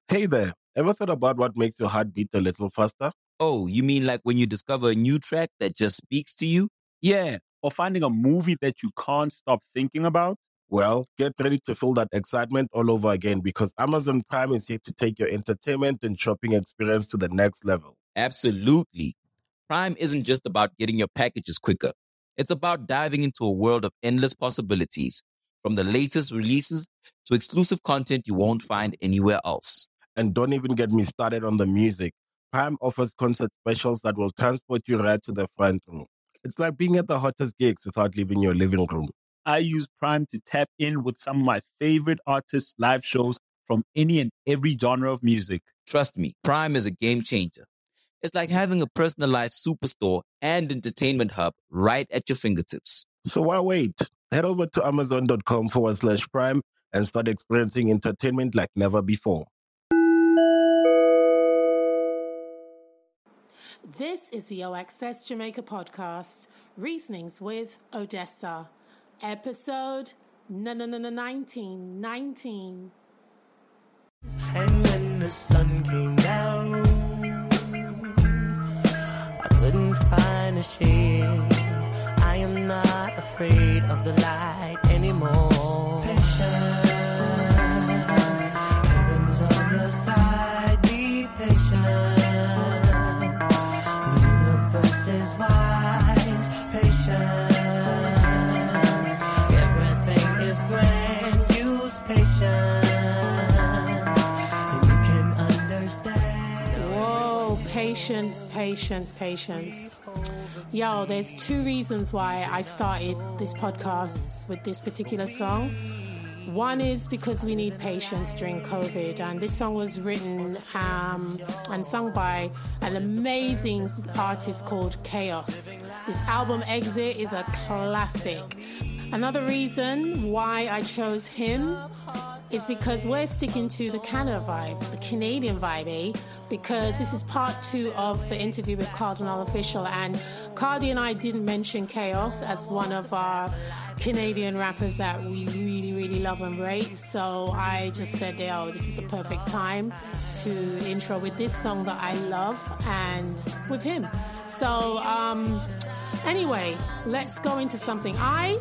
Hey there, ever thought about what makes your heart beat a little faster? Oh, you mean like when you discover a new track that just speaks to you? Yeah, or finding a movie that you can't stop thinking about. Well, get ready to feel that excitement all over again because Amazon Prime is here to take your entertainment and shopping experience to the next level. Absolutely. Prime isn't just about getting your packages quicker. It's about diving into a world of endless possibilities, from the latest releases to exclusive content you won't find anywhere else. And don't even get me started on the music. Prime offers concert specials that will transport you right to the front row. It's like being at the hottest gigs without leaving your living room. I use Prime to tap in with some of my favorite artists' live shows from any and every genre of music. Trust me, Prime is a game changer. It's like having a personalized superstore and entertainment hub right at your fingertips. So why wait? Head over to amazon.com/prime and start experiencing entertainment like never before. This is the OXS Jamaica podcast, Reasonings with Odessa, episode 1919. And when the sun came down, I couldn't find a shade. I am not afraid of the light anymore. Patience, heaven's on your side, be patient. The universe is wise, patience. Everything is grand, use patience. And you can understand. Whoa, patience. Yo, there's two reasons why I started this podcast with this particular song. One is because we need patience during COVID, and this song was written and sung by an amazing artist called Chaos. This album, Exit, is a classic. Another reason why I chose him is because we're sticking to the Canada vibe, the Canadian vibe, because this is part 2 of the interview with Cardinal Official, and Cardi and I didn't mention Chaos as one of our Canadian rappers that we really, really love and rate, so I just said, oh, this is the perfect time to intro with this song that I love and with him. So, anyway, let's go into something.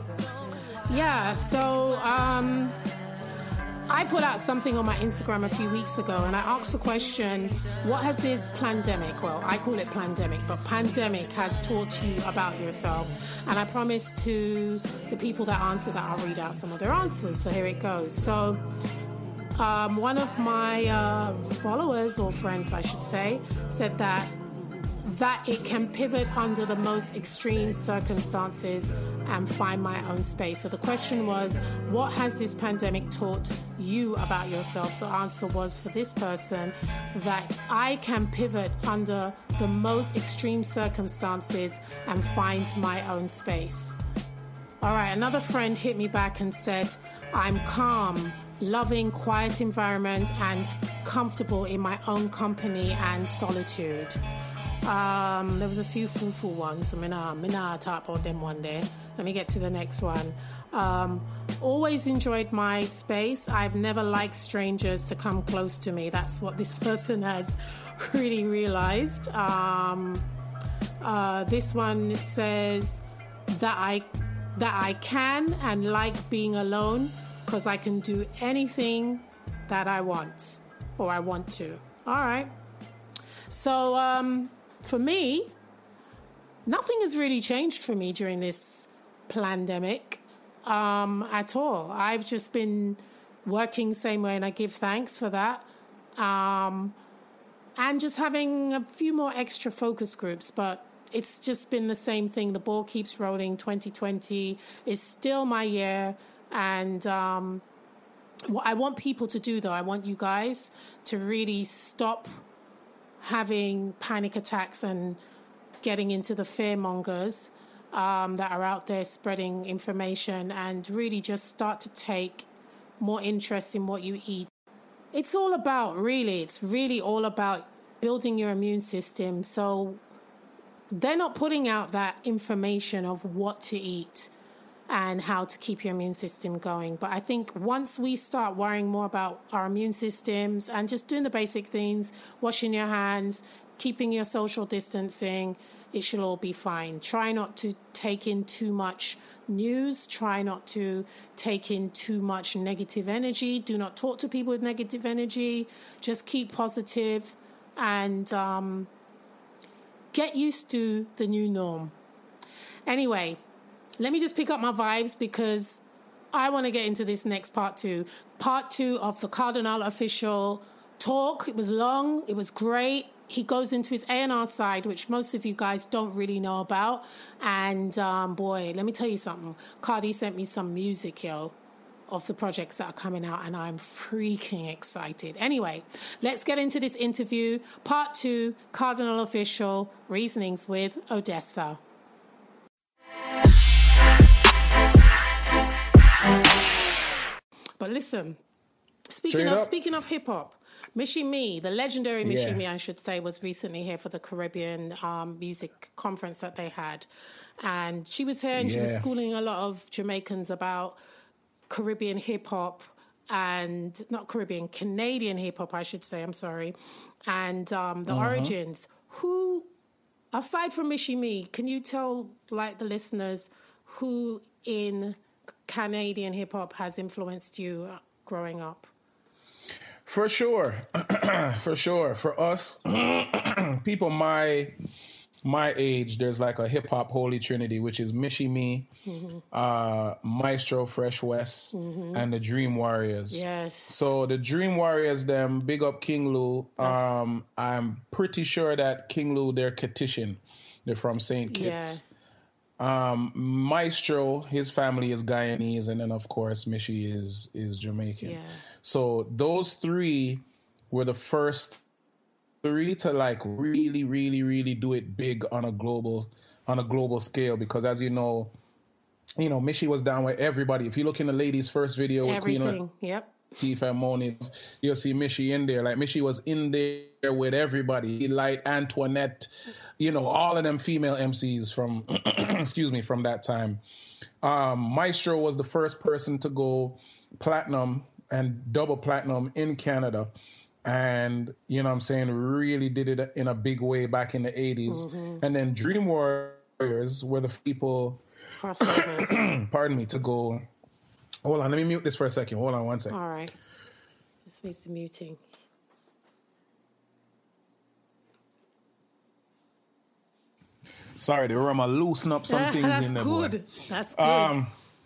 I put out something on my Instagram a few weeks ago, and I asked the question, what has this pandemic, well, I call it pandemic, but pandemic has taught you about yourself? And I promised to the people that answered that I'll read out some of their answers. So here it goes. So one of my followers, or friends I should say, said that it can pivot under the most extreme circumstances and find my own space. So the question was, what has this pandemic taught you about yourself? The answer was for this person that I can pivot under the most extreme circumstances and find my own space. All right, another friend hit me back and said, I'm calm, loving quiet environment and comfortable in my own company and solitude. There was a few full ones, so I'm gonna talk about them one day. Let me get to the next one. Always enjoyed my space. I've never liked strangers to come close to me. That's what this person has really realized. This one says that I can and like being alone because I can do anything that I want or I want to. All right. So, for me, nothing has really changed for me during this pandemic at all. I've just been working same way, and I give thanks for that. And just having a few more extra focus groups, but it's just been the same thing. The ball keeps rolling. 2020 is still my year, and what I want people to do, though, I want you guys to really stop having panic attacks and getting into the fearmongers that are out there spreading information, and really just start to take more interest in what you eat. It's really all about building your immune system. So they're not putting out that information of what to eat. and how to keep your immune system going. But I think once we start worrying more about our immune systems and just doing the basic things, washing your hands, keeping your social distancing, it should all be fine. Try not to take in too much news. Try not to take in too much negative energy. Do not talk to people with negative energy. Just keep positive and get used to the new norm. Anyway, let me just pick up my vibes because I want to get into this next part two. Part two of the Cardinal official talk. It was long. It was great. He goes into his A&R side, which most of you guys don't really know about. And, boy, let me tell you something. Cardi sent me some music, of the projects that are coming out, and I'm freaking excited. Anyway, let's get into this interview. Part two, Cardinal official, Reasonings with Odessa. But listen, speaking of hip hop, Michie Mee, the legendary Michie Mee, I should say, was recently here for the Caribbean music conference that they had. And she was here and she was schooling a lot of Jamaicans about Caribbean hip hop and Canadian hip hop, I should say, I'm sorry. And the origins. Who, aside from Michie Mee, can you tell the listeners who in Canadian hip hop has influenced you growing up? For sure. For sure. For us, people my age, there's like a hip hop holy trinity, which is Michie Mee, Maestro Fresh West, and the Dream Warriors. Yes. So the Dream Warriors, them, big up King Lou. I'm pretty sure that King Lou, they're Kittian. They're from St. Kitts. Maestro, his family is Guyanese, and then of course Michie is Jamaican. Yeah. So those three were the first three to really, really, really do it big on a global scale, because as you know, Michie was down with everybody. If you look in the ladies' first video with everything, Tifa and Moni, you'll see Michie in there. Like Michie was in there with everybody. Like Antoinette, all of them female MCs from from that time. Maestro was the first person to go platinum and double platinum in Canada. And, really did it in a big way back in the 80s. And then Dream Warriors were the people, crossovers. Pardon me, to go. Hold on, let me mute this for a second. Hold on one second. All right. Just needs the muting. Sorry, they were going to loosen up some things in there. That's good.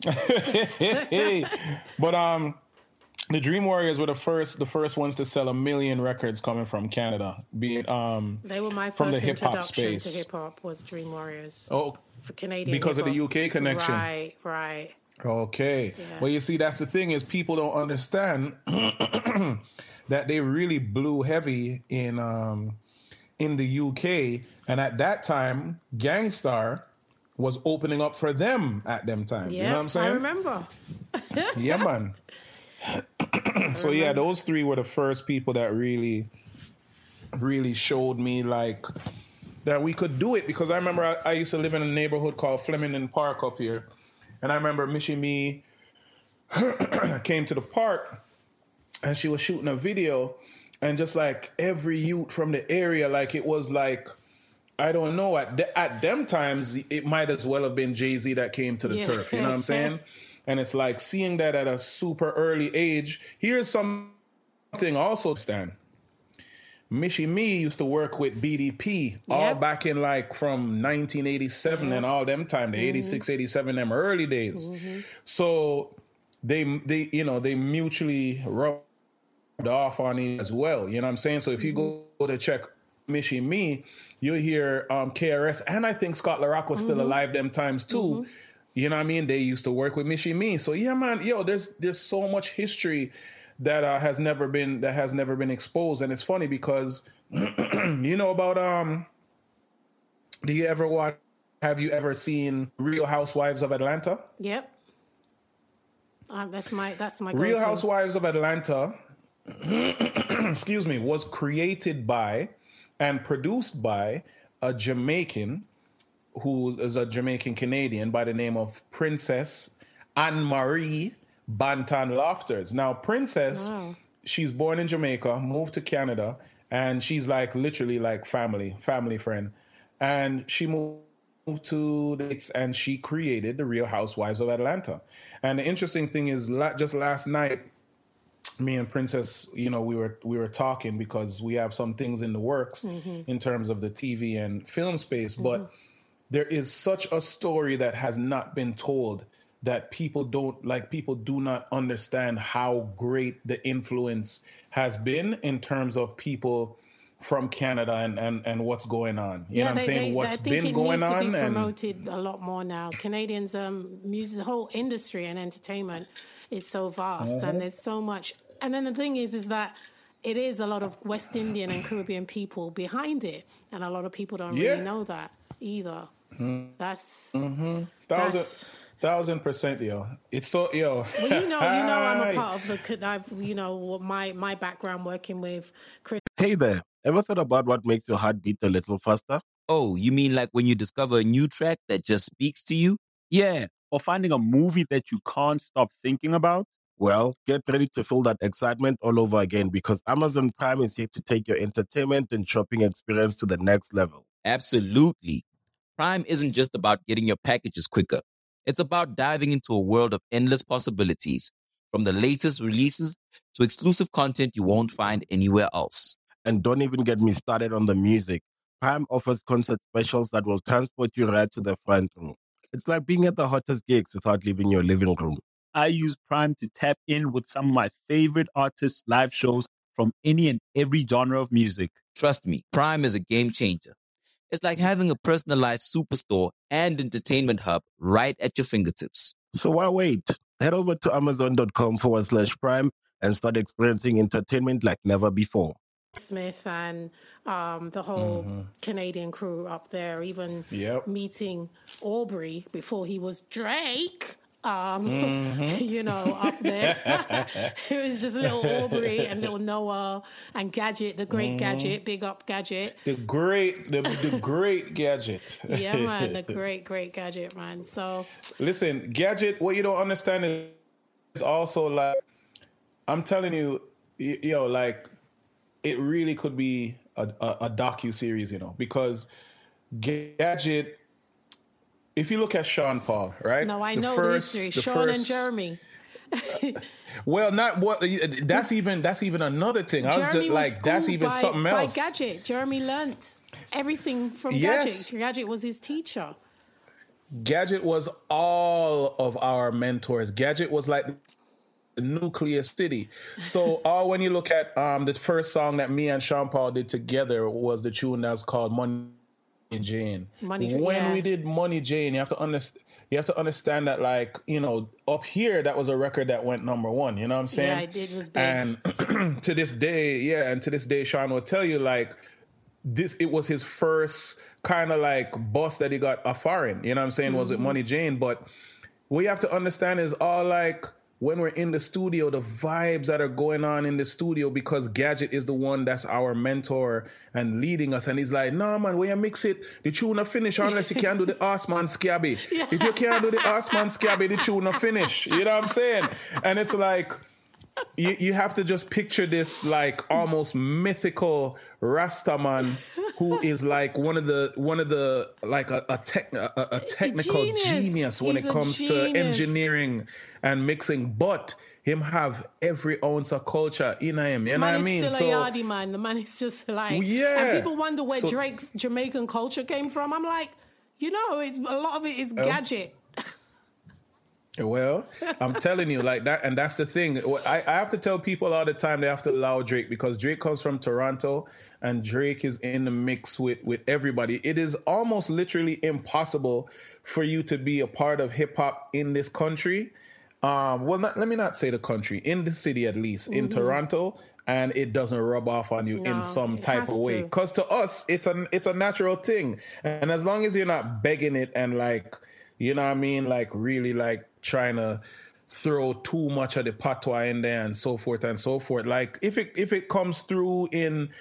But the Dream Warriors were the first ones to sell 1 million records coming from Canada. Be it they were my from first the hip-hop introduction space. to hip hop was Dream Warriors. Oh, for Canadian because hip-hop. of the UK connection. Right. Okay. Yeah. Well, you see, that's the thing is people don't understand that they really blew heavy in the UK, and at that time, Gangstar was opening up for them at them times. Yeah, you know what I'm saying? I remember. Yeah, man. So yeah, those three were the first people that really, really showed me that we could do it, because I remember I used to live in a neighborhood called Flemington Park up here. And I remember Michie Mee came to the park and she was shooting a video, and just every youth from the area, it was I don't know, at them times, it might as well have been Jay-Z that came to the turf. You know what I'm saying? And it's seeing that at a super early age. Here's something also, Stan. Michie Mee used to work with BDP all back in from 1987 and all them time, the 86, 87, them early days. So they mutually rubbed off on it as well. You know what I'm saying? So if you go to check Michie Mee, you'll hear KRS, and I think Scott LaRock was still alive them times too. You know what I mean? They used to work with Michie Mee. So yeah, man, there's so much history that has never been exposed. And it's funny because about have you ever seen Real Housewives of Atlanta? Yep. That's my Real go-to. Housewives of Atlanta excuse me, was created by and produced by a Jamaican who is a Jamaican Canadian by the name of Princess Anne-Marie Banton Lofters. Now, Princess, she's born in Jamaica, moved to Canada, and she's like literally like family friend. And she moved to the States and she created the Real Housewives of Atlanta. And the interesting thing is, just last night, me and Princess, we were talking because we have some things in the works in terms of the TV and film space. But there is such a story that has not been told that people do not understand how great the influence has been in terms of people from Canada and what's going on. You know what I'm saying? What's been going on. I think it needs to be promoted a lot more now. Canadians, music, the whole industry and entertainment is so vast and there's so much. And then the thing is that it is a lot of West Indian and Caribbean people behind it. And a lot of people don't really know that either. That's... 1,000%, yo. It's so, yo. Well, I'm a part of my background working with Chris. Hey there. Ever thought about what makes your heart beat a little faster? Oh, you mean like when you discover a new track that just speaks to you? Yeah, or finding a movie that you can't stop thinking about? Well, get ready to feel that excitement all over again because Amazon Prime is here to take your entertainment and shopping experience to the next level. Absolutely. Prime isn't just about getting your packages quicker. It's about diving into a world of endless possibilities, from the latest releases to exclusive content you won't find anywhere else. And don't even get me started on the music. Prime offers concert specials that will transport you right to the front row. It's like being at the hottest gigs without leaving your living room. I use Prime to tap in with some of my favorite artists' live shows from any and every genre of music. Trust me, Prime is a game changer. It's like having a personalized superstore and entertainment hub right at your fingertips. So why wait? Head over to amazon.com/Prime and start experiencing entertainment like never before. Smith and the whole Canadian crew up there, even meeting Aubrey before he was Drake. Up there. It was just little Aubrey and little Noah and Gadget, the great Gadget, big up Gadget. The great Gadget. Yeah, man, the great Gadget, man. So listen, Gadget, what you don't understand is also like, I'm telling you, like, it really could be a docu-series, because Gadget, if you look at Sean Paul, right? No, I know the history. Sean and Jeremy. Well, not what. That's even another thing. I was just like, that's even something else. By Gadget, Jeremy learnt everything from Gadget. Gadget was his teacher. Gadget was all of our mentors. Gadget was like the nucleus city. So, when you look at the first song that me and Sean Paul did together was the tune that's called Money Jane. When we did Money Jane, you have to understand that, like, up here that was a record that went number one. You know what I'm saying? Yeah, it was big. And to this day, Sean will tell you, like, it was his first kind of like bust that he got a foreign. You know what I'm saying? Was it Money Jane? But what you have to understand is all like, when we're in the studio, the vibes that are going on in the studio, because Gadget is the one that's our mentor and leading us. And he's like, no, man, when you mix it, the tune not finish unless you can't do the Osman Scabby. Yeah. If you can't do the Osman Scabby, the tune not finish. You know what I'm saying? And it's like, you have to just picture this like almost mythical Rastaman who is like one of the like a technical genius when it comes to engineering and mixing, but him have every ounce of culture in him. You know what I mean? The man is still a yardie man. The man is just like, and people wonder where Drake's Jamaican culture came from. I'm like, it's a lot of it is Gadget. Well, I'm telling you, like that, and that's the thing. I have to tell people all the time they have to allow Drake, because Drake comes from Toronto and Drake is in the mix with everybody. It is almost literally impossible for you to be a part of hip hop in this country. Let me not say the country, in the city at least, in Toronto, and it doesn't rub off on you in some type of way. Because to us, it's a natural thing, and as long as you're not begging it and like, you know what I mean, like really like trying to throw too much of the patois in there and so forth and so forth. Like if it comes through in,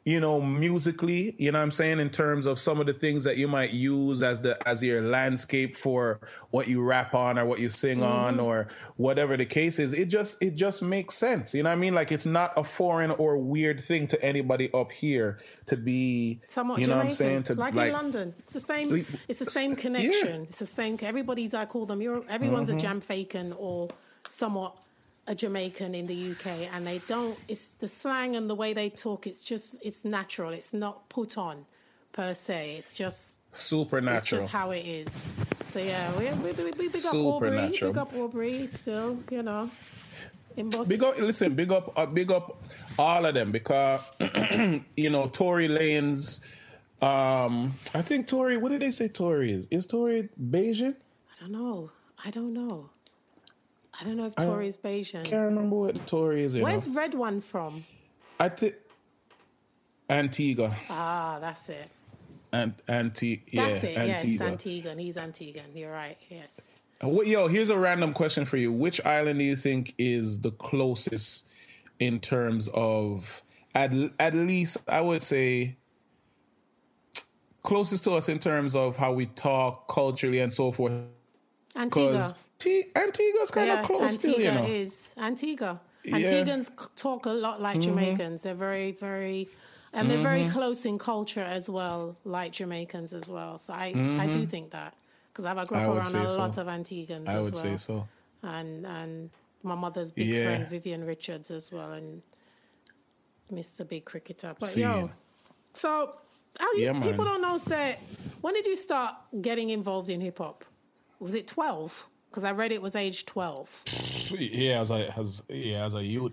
musically, you know what I'm saying, in terms of some of the things that you might use as your landscape for what you rap on or what you sing on or whatever the case is, it just makes sense. You know what I mean? Like, it's not a foreign or weird thing to anybody up here to be somewhat you know Jamaican, what I'm saying? To like in London. It's the same connection. Yeah. It's the same. Everybody's, I call them, everyone's a Jamaican or somewhat a Jamaican in the UK, and they don't, it's the slang and the way they talk, it's natural. It's not put on per se. It's just supernatural. It's just how it is. So yeah, we big up Aubrey. Big up Aubrey still, you know. In Boston. Big up all of them, because Tory Lanez, I think Tory, what did they say Tory is? Is Tory Bayesian? I don't know. I don't know if Tory's Bayesian. I can't remember what Tory is. Where's Red One from? I think Antigua. Ah, that's it. That's it. Antigua. Yes, Antigua. He's Antiguan. You're right. Yes. Here's a random question for you. Which island do you think is the closest in terms of, at least I would say, closest to us in terms of how we talk culturally and so forth? Antigua. Antigua's kind of close still, you know. Antigua. Antiguans talk a lot like Jamaicans. They're very, very, and they're very close in culture as well, like Jamaicans as well. So I do think that, because I grew up around a lot of Antigans as well. I would say so. And my mother's big friend, Vivian Richards, as well, and Mr. Big Cricketer. But so people don't know, say, when did you start getting involved in hip hop? Was it 12? Because I read it was age 12. Yeah, as a youth.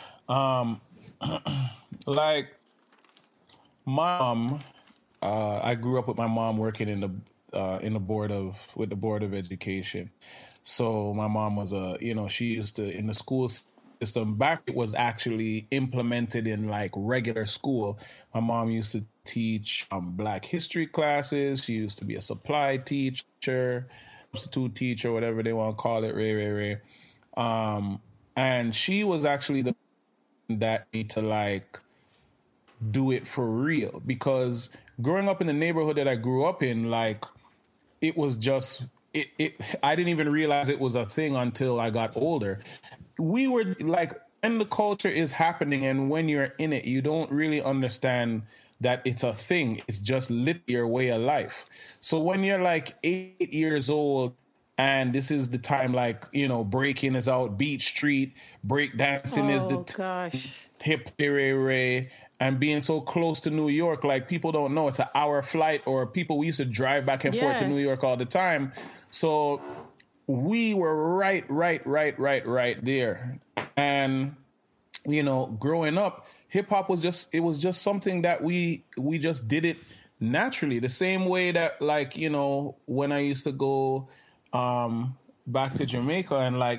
Like, mom, I grew up with my mom working in the board of education. So my mom was she used to, in the school system back, it was actually implemented in like regular school. My mom used to teach Black history classes. She used to be a supply teacher, substitute teacher, whatever they want to call it, and she was actually the that need to like do it for real, because growing up in the neighborhood that I grew up in, like, it was just I didn't even realize it was a thing until I got older. We were like, when the culture is happening and when you're in it, you don't really understand that it's a thing. It's just lit your way of life. So when you're like 8 years old and this is the time, like, breaking is out, Beat Street, break dancing is the hip ray, and being so close to New York, like, people don't know it's an hour flight, or we used to drive back and forth to New York all the time. So we were right there. And, growing up, hip hop was just something that we just did it naturally. The same way that, like, when I used to go back to Jamaica and, like,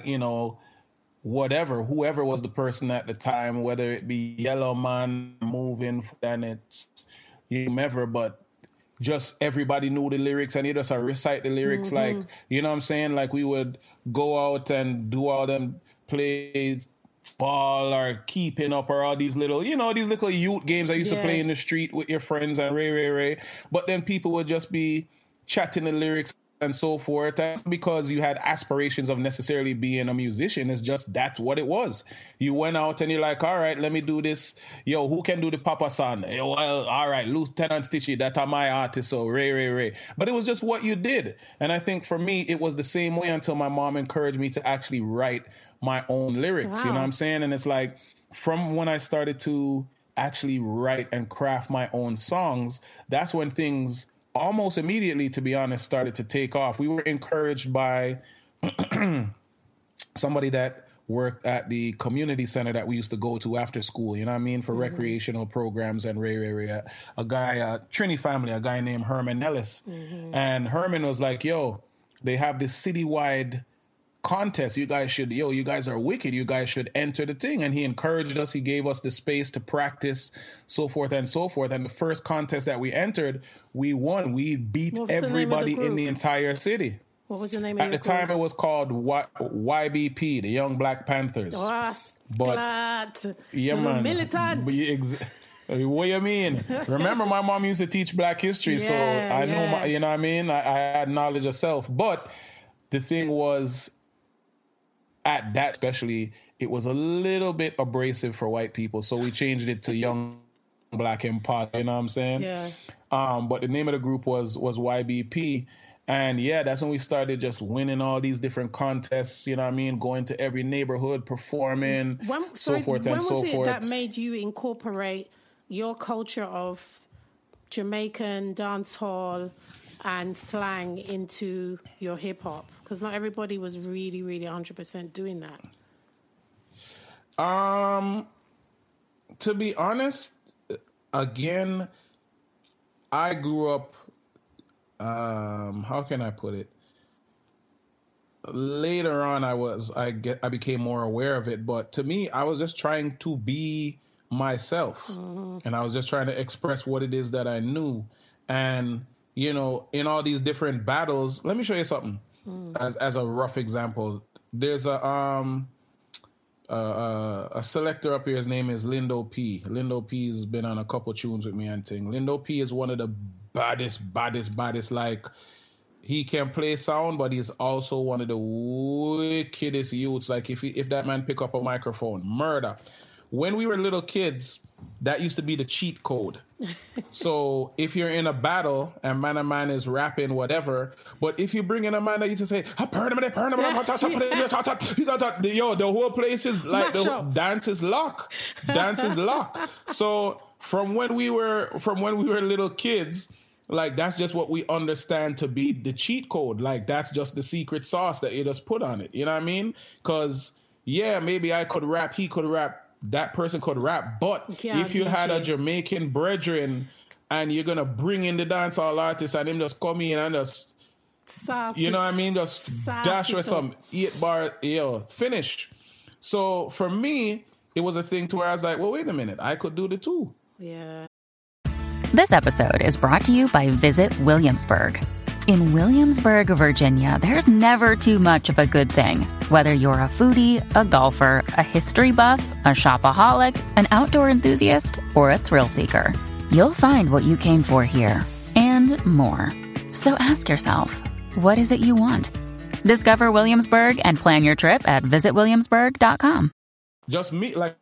whoever was the person at the time, whether it be Yellow Man, Moving, and it's whomever, but just everybody knew the lyrics and you just recite the lyrics, like, you know what I'm saying? Like, we would go out and do all them plays, ball or keeping up or all these little, these little youth games I used to play in the street with your friends and Ray. But then people would just be chatting the lyrics and so forth. And because you had aspirations of necessarily being a musician, it's just, that's what it was. You went out and you're like, all right, let me do this. Yo, who can do the Papa San? Well, all right, Lieutenant Stitchy, that's my artist, so Ray. But it was just what you did. And I think for me, it was the same way until my mom encouraged me to actually write my own lyrics. Wow. You know what I'm saying? And it's like, from when I started to actually write and craft my own songs, that's when things almost immediately, to be honest, started to take off. We were encouraged by somebody that worked at the community center that we used to go to after school, you know what I mean, for recreational programs and a guy, Trini family, a guy named Herman Ellis. And Herman was like, yo, they have this citywide contest. You guys are wicked. You guys should enter the thing. And he encouraged us. He gave us the space to practice, so forth and so forth. And the first contest that we entered, we won. We beat everybody in the entire city. What was the name of At the time, it was called YBP, the Young Black Panthers. Oh, but yeah, man. Militant. What you mean? Remember, my mom used to teach Black history, so I know, you know what I mean? I had knowledge of self. But the thing was, at that especially, it was a little bit abrasive for white people. So we changed it to Young Black Empire, you know what I'm saying? Yeah. But the name of the group was YBP. And yeah, that's when we started just winning all these different contests, you know what I mean? Going to every neighborhood, performing, so forth and so forth. When was it that made you incorporate your culture of Jamaican dancehall and slang into your hip hop? Because not everybody was really, really 100% doing that. To be honest, again, I grew up, how can I put it? Later on, I became more aware of it. But to me, I was just trying to be myself, and I was just trying to express what it is that I knew. And you know, in all these different battles, let me show you something. As a rough example, there's a selector up here. His name is Lindo P. Lindo P's been on a couple tunes with me and thing. Lindo P is one of the baddest. Like, he can play sound, but he's also one of the wickedest youths. Like, if that man pick up a microphone, murder. When we were little kids, that used to be the cheat code. So if you're in a battle and man is rapping whatever, but if you bring in a man that used to say, yo, the whole place is like, the dance is lock. So from when we were little kids, like, that's just what we understand to be the cheat code. Like, that's just the secret sauce that you just put on it. You know what I mean? Because yeah, maybe I could rap, he could rap, that person could rap, but if you had a Jamaican brethren and you're gonna bring in the dancehall artist and him just come in and just, you know what I mean, just dash with some 8-bar, finished. So for me, it was a thing to where I was like, well, wait a minute, I could do the two. Yeah. This episode is brought to you by Visit Williamsburg. In Williamsburg, Virginia, there's never too much of a good thing. Whether you're a foodie, a golfer, a history buff, a shopaholic, an outdoor enthusiast, or a thrill seeker, you'll find what you came for here and more. So ask yourself, what is it you want? Discover Williamsburg and plan your trip at visitwilliamsburg.com. Just me, like,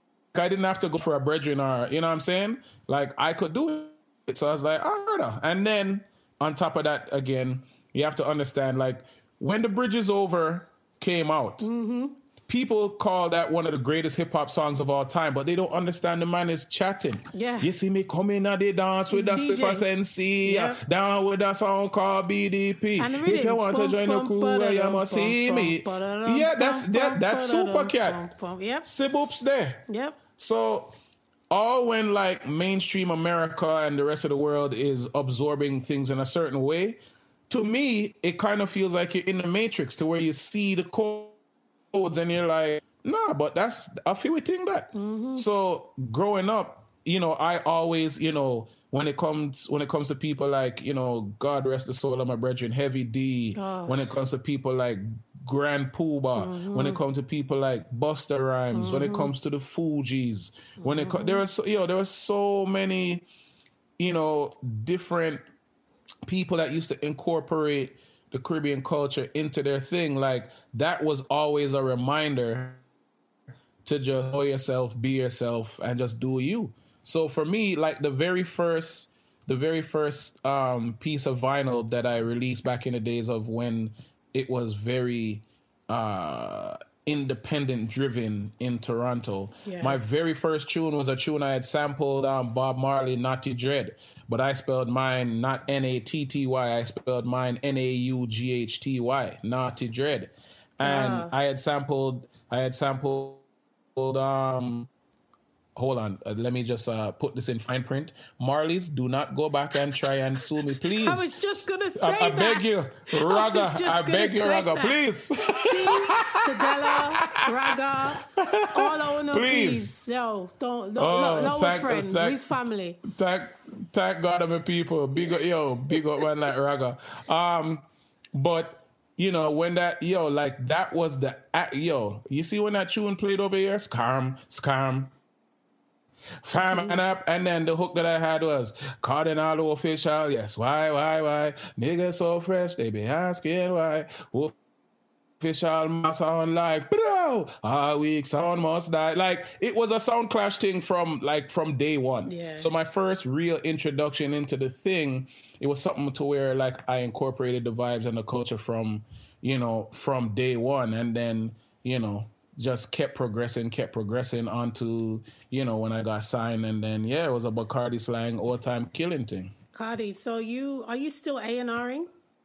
I didn't have to go for a brethren or, you know what I'm saying? Like, I could do it. So I was like, all right. And then on top of that, again, you have to understand, like, when The Bridge Is Over came out, people call that one of the greatest hip-hop songs of all time, but they don't understand the man is chatting. Yeah. You see me coming at the dance with that Slipper Sensi, down with that song called BDP. If you want to join the crew, you must see me. Yeah, that's Super Cat. Yep. Siboops there. Yep. So all when, like, mainstream America and the rest of the world is absorbing things in a certain way, to me, it kind of feels like you're in the Matrix, to where you see the codes and you're like, nah, but that's a few thing that. So growing up, you know, I always, you know, when it comes to people like, you know, God rest the soul of my brethren, Heavy D, when it comes to people like Grand Poobah, when it comes to people like Busta Rhymes, when it comes to the Fugees, there were so many, you know, different people that used to incorporate the Caribbean culture into their thing. Like, that was always a reminder to just know yourself, be yourself, and just do you. So for me, like, the very first piece of vinyl that I released back in the days of when it was very independent driven in Toronto. Yeah. My very first tune was a tune I had sampled Bob Marley, Naughty Dread, but I spelled mine not Natty, I spelled mine Naughty, Naughty Dread. And I had sampled hold on, let me just put this in fine print. Marley's, do not go back and try and sue me, please. I was just going to say I beg you, Raga. I beg you, Raga, please. See, Sadella, Raga, all our no please. Yo, don't no friend, his family. Thank God of my people. Big up one like Raga. But you know, when that, like, that was the, you see when that tune played over here? Scam. Fam and up, and then the hook that I had was Cardinal official. Yes, why? Niggas so fresh, they be asking why. Official must sound like, bro, our weak sound must die. Like, it was a sound clash thing from day one. Yeah. So my first real introduction into the thing, it was something to where like I incorporated the vibes and the culture from day one, and then, just kept progressing onto, when I got signed, and then, it was a Bacardi slang all-time killing thing. Cardi, so are you still A&Ring?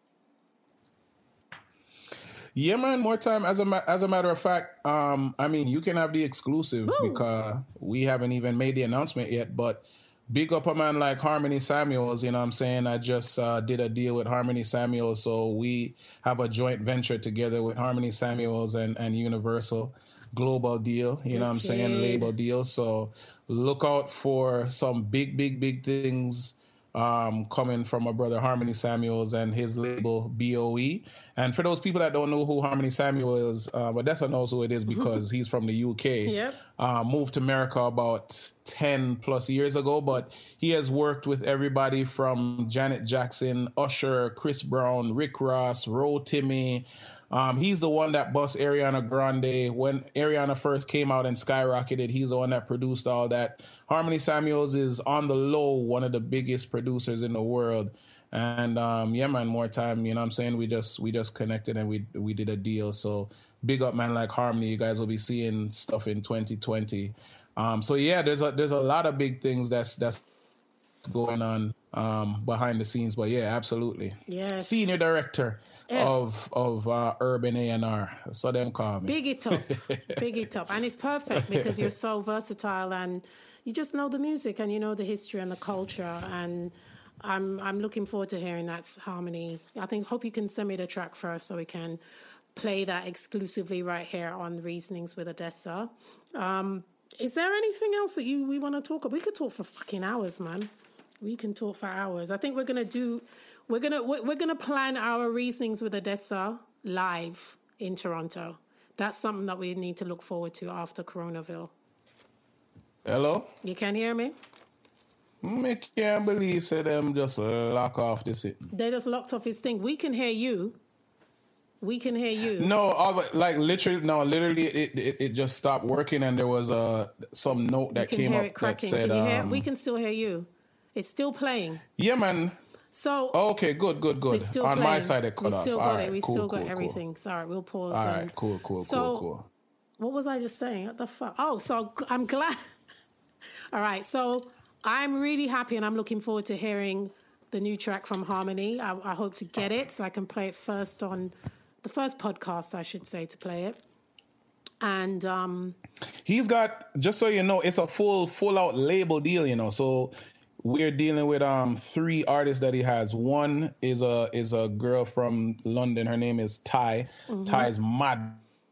Yeah, man, more time. As a matter of fact, I mean, you can have the exclusive. Woo! Because we haven't even made the announcement yet, but big up a man like Harmony Samuels, you know what I'm saying? I just did a deal with Harmony Samuels, so we have a joint venture together with Harmony Samuels and Universal. Global deal, you know what I'm saying? Label deal. So look out for some big things coming from my brother Harmony Samuels and his label BOE. And for those people that don't know who Harmony Samuel is, Odessa knows who it is because he's from the UK. Yep. Moved to America about 10 plus years ago, but he has worked with everybody from Janet Jackson, Usher, Chris Brown, Rick Ross, Ro Timmy. He's the one that bust Ariana Grande. When Ariana first came out and skyrocketed, he's the one that produced all that. Harmony Samuels is on the low, one of the biggest producers in the world. And yeah, man, more time, you know what I'm saying? We just connected and we did a deal. So big up, man, like Harmony. You guys will be seeing stuff in 2020. So yeah, there's a lot of big things that's going on behind the scenes. But yeah, absolutely. Yes. Senior director of Urban A&R. So them call me. Big it up. Big it up. And it's perfect because you're so versatile and you just know the music and you know the history and the culture, and I'm looking forward to hearing that Harmony. Hope you can send me the track first so we can play that exclusively right here on Reasonings with Odessa. Is there anything else that we want to talk about? We could talk for fucking hours, man. We can talk for hours. I think we're gonna plan our Reasonings with Odessa live in Toronto. That's something that we need to look forward to after Coronaville. Hello? You can hear me? I can't believe them just lock off this. They just locked off his thing. We can hear you. We can hear you. No, literally, it just stopped working, and there was some note that came up that said, can you hear? We can still hear you. It's still playing. Yeah, man. So okay, good. It's still on playing. My side, it cut off. Still all got right, it. We cool, still cool, got everything. Cool. Sorry, we'll pause. All right, cool. Cool. What was I just saying? What the fuck? Oh, so I'm glad. All right, so I'm really happy, and I'm looking forward to hearing the new track from Harmony. I hope to get it so I can play it first on the first podcast, I should say, to play it. And he's got, just so you know, it's a full out label deal, you know. So we're dealing with 3 artists that he has. One is a girl from London. Her name is Ty. Mm-hmm. Ty's mad.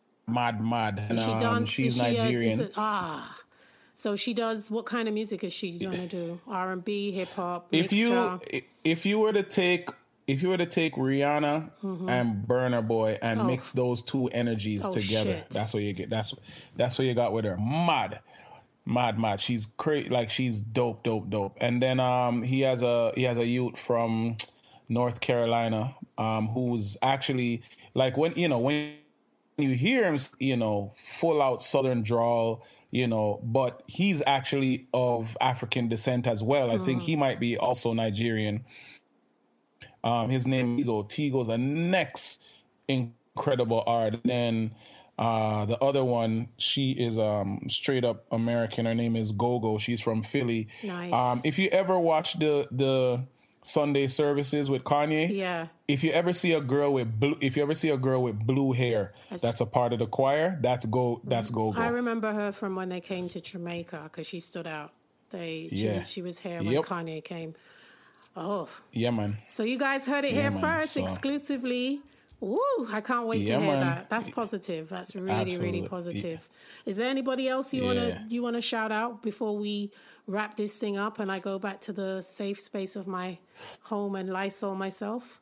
And, she's Nigerian. So she does. What kind of music is she going to do? R&B, hip hop, mixture? If you were to take Rihanna and Burna Boy and mix those two energies together, shit. That's what you get. That's what you got with her. Mad. She's crazy. Like, she's dope. And then he has a youth from North Carolina who's actually, like, when you hear him, full out Southern drawl, but he's actually of African descent as well. I think he might be also Nigerian. His name Tigo's a next incredible art. And then the other one, she is straight up American. Her name is Gogo. She's from Philly. Nice. If you ever watch the Sunday services with Kanye, yeah. If you ever see a girl with blue hair, that's a part of the choir. That's Gogo. I remember her from when they came to Jamaica because she stood out. She was here when Kanye came. Oh. Yeah, man. So you guys heard it here first, exclusively. Woo, I can't wait to hear that. That's positive. That's really, really positive. Yeah. Is there anybody else you wanna shout out before we wrap this thing up and I go back to the safe space of my home and Lysol myself?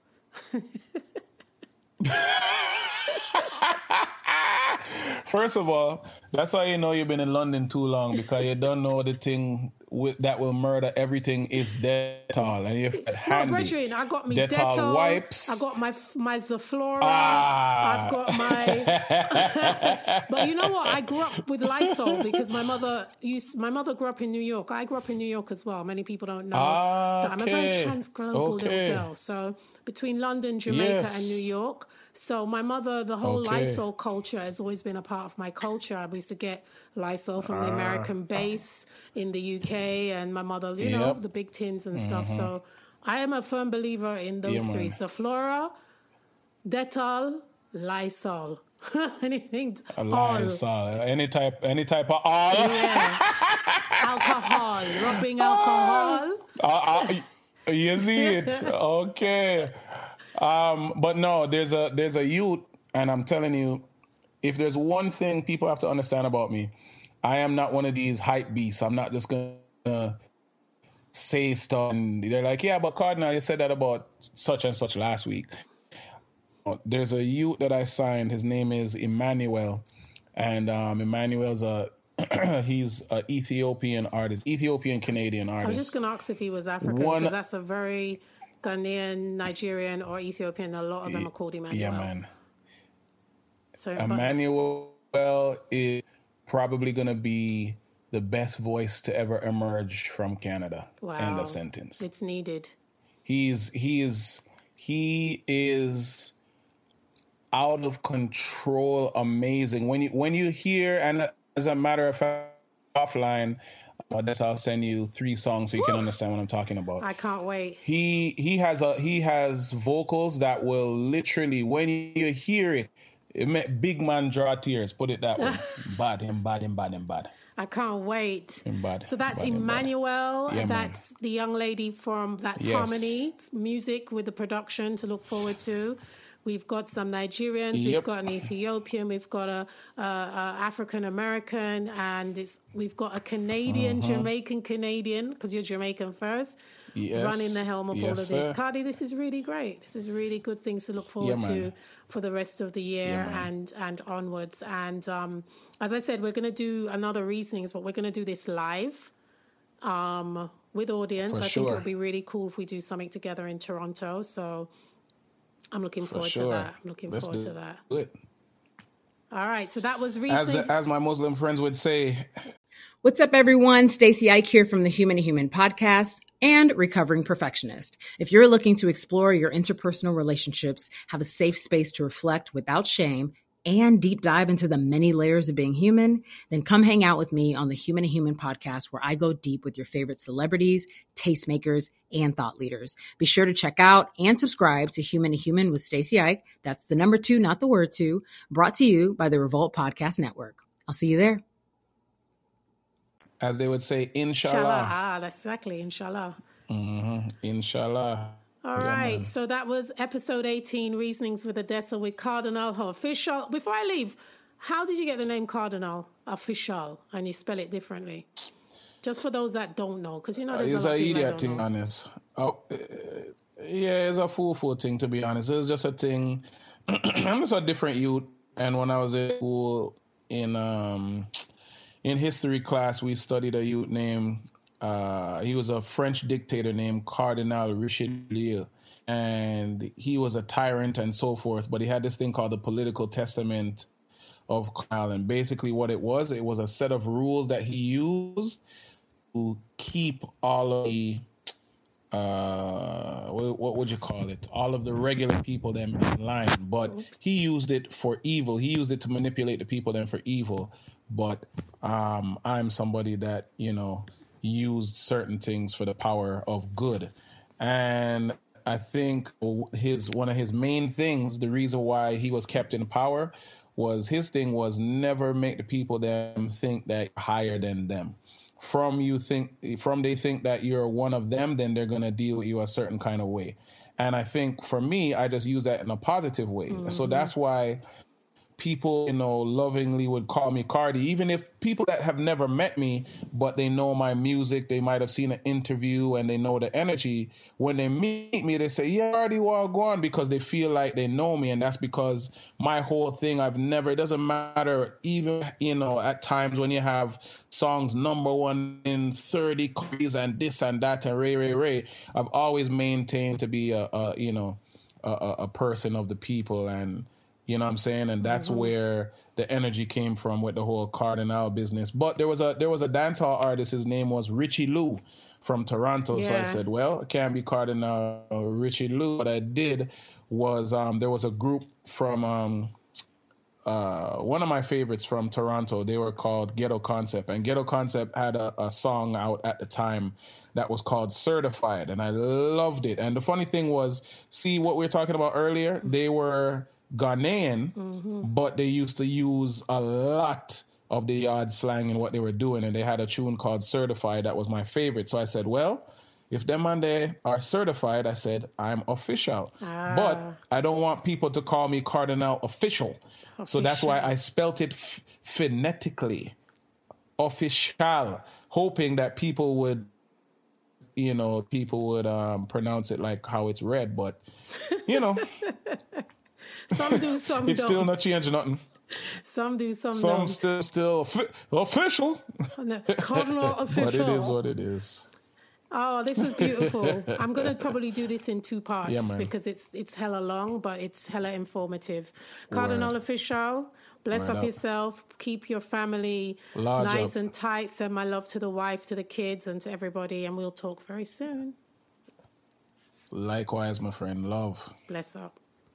First of all, that's how you know you've been in London too long, because you don't know the thing that will murder everything is Dettol, and you've got handy. No, brethren, I got me Dettol wipes. I got my Zaflora. Ah. I've got my. But you know what? I grew up with Lysol because my mother grew up in New York. I grew up in New York as well. Many people don't know that I'm a very trans-global little girl. So between London, Jamaica, and New York. So my mother, the whole Lysol culture has always been a part of my culture. We used to get Lysol from the American base in the UK, and my mother, you know, the big tins and stuff. So I am a firm believer in those three. So Flora, Dettol, Lysol. Anything Lysol. Any type of all. Yeah. Alcohol. Rubbing alcohol. You see it. Okay. But no, there's a youth, and I'm telling you, if there's one thing people have to understand about me, I am not one of these hype beasts. I'm not just gonna say stuff and they're like, yeah, but Cardinal, you said that about such and such last week. There's a youth that I signed. His name is Emmanuel, and Emmanuel's he's an Ethiopian artist, Ethiopian-Canadian artist. I was just going to ask if he was African, because that's a very Ghanaian, Nigerian, or Ethiopian. A lot of them are called Emmanuel. Yeah, man. So Emmanuel is probably going to be the best voice to ever emerge from Canada. Wow. End of sentence. It's needed. He is out of control, amazing. When you hear, and as a matter of fact, offline, I'll send you 3 songs so you can understand what I'm talking about. I can't wait. He has vocals that will literally, when you hear it, make big man draw tears. Put it that way. Bad. I can't wait. So that's Emmanuel. Yeah, that's the young lady from Harmony. It's music with the production to look forward to. We've got some Nigerians, we've got an Ethiopian, we've got a African American, and we've got a Canadian, Jamaican Canadian, because you're Jamaican first, running the helm of all of this. Sir. Cardi, this is really great. This is really good things to look forward to for the rest of the year and onwards. And as I said, we're going to do another Reasonings, but we're going to do this live with audience. I think it would be really cool if we do something together in Toronto. So I'm looking forward to that. Good. All right, so that was Reasonings. As my Muslim friends would say. What's up, everyone? Stacey Ike here from the Human to Human podcast and Recovering Perfectionist. If you're looking to explore your interpersonal relationships, have a safe space to reflect without shame, and deep dive into the many layers of being human, then come hang out with me on the Human to Human podcast, where I go deep with your favorite celebrities, tastemakers, and thought leaders. Be sure to check out and subscribe to Human to Human with Stacey Ike. That's the number 2, not the word 2, brought to you by the Revolt Podcast Network. I'll see you there. As they would say, inshallah. That's exactly, inshallah. Inshallah. All right, so that was episode 18, Reasonings with Odessa with Cardinal Official. Before I leave, how did you get the name Cardinal Official, and you spell it differently? Just for those that don't know, because there's it's a lot of people that don't know. to be honest. It's a fool thing, to be honest. It's just a thing. I'm just a different youth, and when I was at school in history class, we studied a youth named. He was a French dictator named Cardinal Richelieu, and he was a tyrant and so forth, but he had this thing called the Political Testament of Cardinal, and basically what it was a set of rules that he used to keep all of the, what would you call it? All of the regular people them in line, but he used it for evil. He used it to manipulate the people them for evil, but I'm somebody that, used certain things for the power of good. And I think one of his main things, the reason why he was kept in power, was his thing was never make the people them think that you're higher than them. From they think that you're one of them, then they're going to deal with you a certain kind of way. And I think for me, I just use that in a positive way. So that's why people, lovingly would call me Cardi. Even if people that have never met me, but they know my music, they might have seen an interview and they know the energy. When they meet me, they say, yeah, Cardi, well, go on, because they feel like they know me. And that's because my whole thing, it doesn't matter, even, at times when you have songs #1 in 30 countries and this and that and Ray, I've always maintained to be a person of the people, and you know what I'm saying? And that's where the energy came from with the whole Cardinal business. But there was a dancehall artist, his name was Richie Lou from Toronto. Yeah. So I said, well, it can't be Cardinal Richie Lou. What I did was there was a group from one of my favorites from Toronto. They were called Ghetto Concept. And Ghetto Concept had a song out at the time that was called Certified. And I loved it. And the funny thing was, see what we were talking about earlier? They were Ghanaian, but they used to use a lot of the yard slang in what they were doing, and they had a tune called Certified that was my favorite. So I said, well, if them and they are certified, I said, I'm official. But I don't want people to call me Cardinal Official. So that's why I spelt it phonetically, official, hoping that people would pronounce it like how it's read, but some do, some it's don't. Still not changing nothing. Some do, some don't. Still official. Cardinal official. But it is what it is. Oh, this was beautiful. I'm going to probably do this in 2 parts because it's hella long, but it's hella informative. Cardinal Official, bless up yourself. Keep your family nice and tight. Send my love to the wife, to the kids, and to everybody, and we'll talk very soon. Likewise, my friend. Love. Bless up.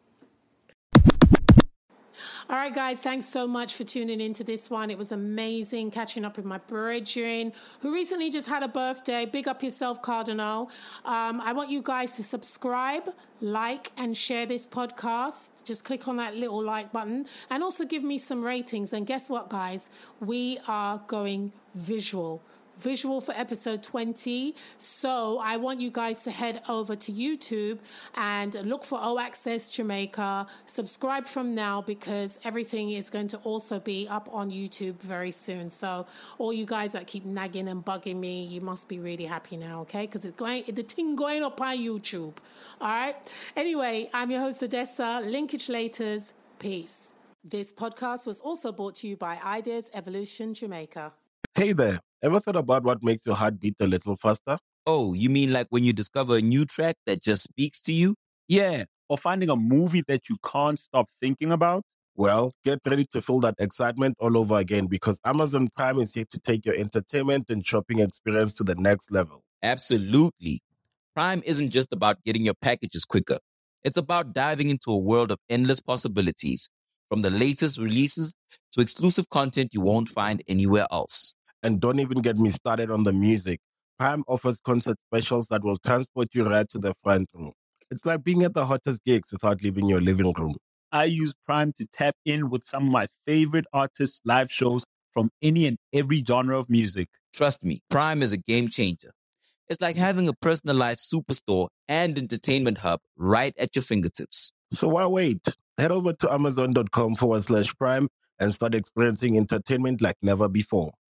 All right, guys, thanks so much for tuning into this one. It was amazing catching up with my brethren who recently just had a birthday. Big up yourself, Cardinal. I want you guys to subscribe, like, and share this podcast. Just click on that little like button and also give me some ratings. And guess what, guys? We are going visual for episode 20. So I want you guys to head over to YouTube and look for O Access Jamaica. Subscribe from now because everything is going to also be up on YouTube very soon. So all you guys that keep nagging and bugging me, you must be really happy now, okay? Because the thing going up on YouTube. All right. Anyway, I'm your host, Odessa. Linkage Laters. Peace. This podcast was also brought to you by Ideas Evolution Jamaica. Hey there. Ever thought about what makes your heart beat a little faster? Oh, you mean like when you discover a new track that just speaks to you? Yeah, or finding a movie that you can't stop thinking about? Well, get ready to feel that excitement all over again because Amazon Prime is here to take your entertainment and shopping experience to the next level. Absolutely. Prime isn't just about getting your packages quicker. It's about diving into a world of endless possibilities, from the latest releases to exclusive content you won't find anywhere else. And don't even get me started on the music. Prime offers concert specials that will transport you right to the front row. It's like being at the hottest gigs without leaving your living room. I use Prime to tap in with some of my favorite artists' live shows from any and every genre of music. Trust me, Prime is a game changer. It's like having a personalized superstore and entertainment hub right at your fingertips. So why wait? Head over to Amazon.com/Prime and start experiencing entertainment like never before.